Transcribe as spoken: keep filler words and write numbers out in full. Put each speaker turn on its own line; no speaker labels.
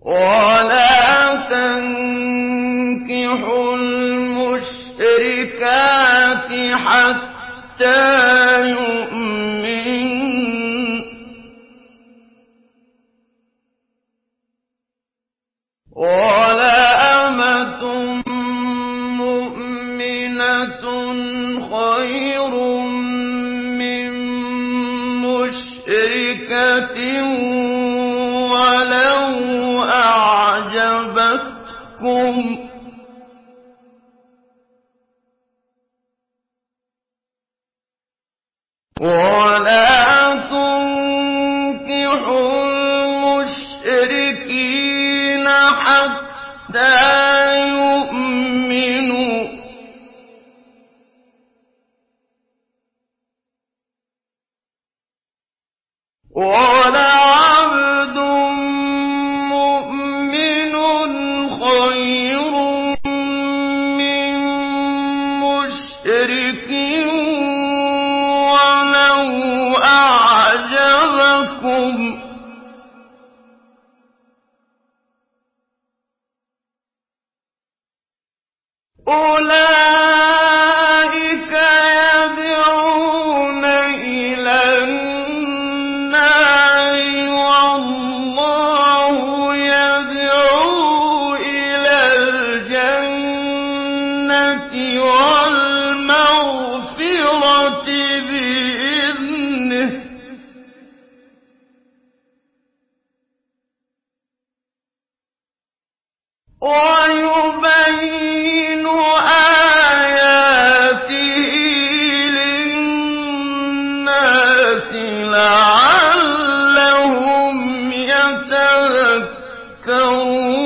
ولا تنكحوا المشركات حتى يؤمنن ولأمة مؤمنة خير من مشركة ولو أعجبتكم ولا تنكحوا المشركين حتى يؤمنوا ولعبد مؤمن خير من مشرك ولو أعجبكم أولئك يدعون إلى النار والله يدعو إلى الجنة والمغفرة بإذنه ويبين آياته للناس لعلهم يتذكرون